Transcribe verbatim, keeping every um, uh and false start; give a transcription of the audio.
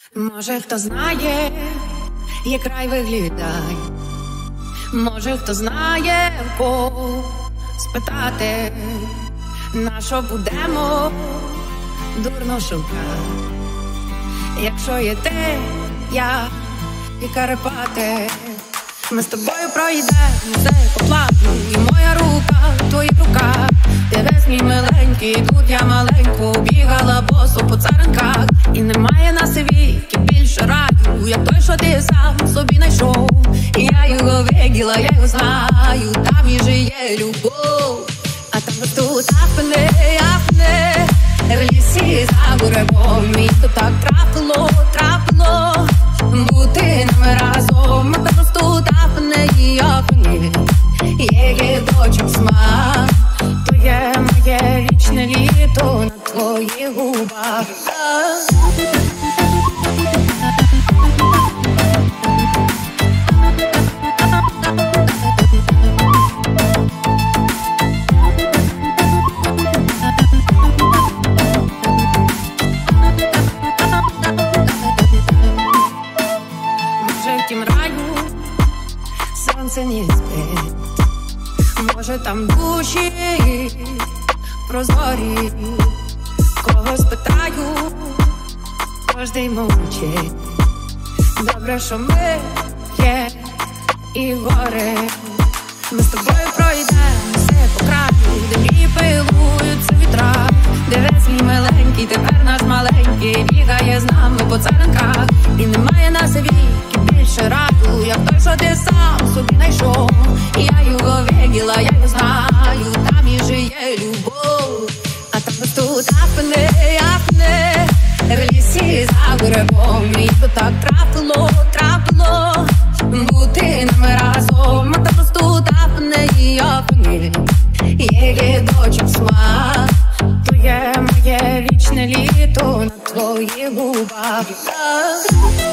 Може, хто знає, як рай виглядає, може, хто знає, в кого спитати, на що будемо дурно шукати, якщо є ти, я і Карпати. Ми з тобою пройдемо цей поплавну, і моя рука в твоїх руках. Дивись, мій миленький, тут я маленько бігала босо по царинках. І немає на світі більше раю, як той, що ти сам собі знайшов. І я його виділа, я його знаю, там і жиє любов. А там ось тут апне, апне, в лісі за буревом. І то так трапило, трапило бути нами разом. А там ось тут апне і апне, є дочок смак. То є моє вічне літо на твоїх губах. Може, в тім раю сонце не спить, може, там душі прозорі. Кого спитаю, кожний мовчить. Добре, що ми є і гори. Ми з тобою пройдемо все по краю, де мрії пилуються вітра. Дивись, мій миленький, тепер наш маленький бігає з нами по царинках. І немає на світі більше раю, як той, що ти сам собі знайшов. І я його виділа, я його знаю, там і жиє любов. А там ось тут апне, апне, в лісі за буревом. І то так трапило, трапило бути нами разом. А там ось тут апне і апне, є дочок смак. То є моє вічне літо на твоїх губах.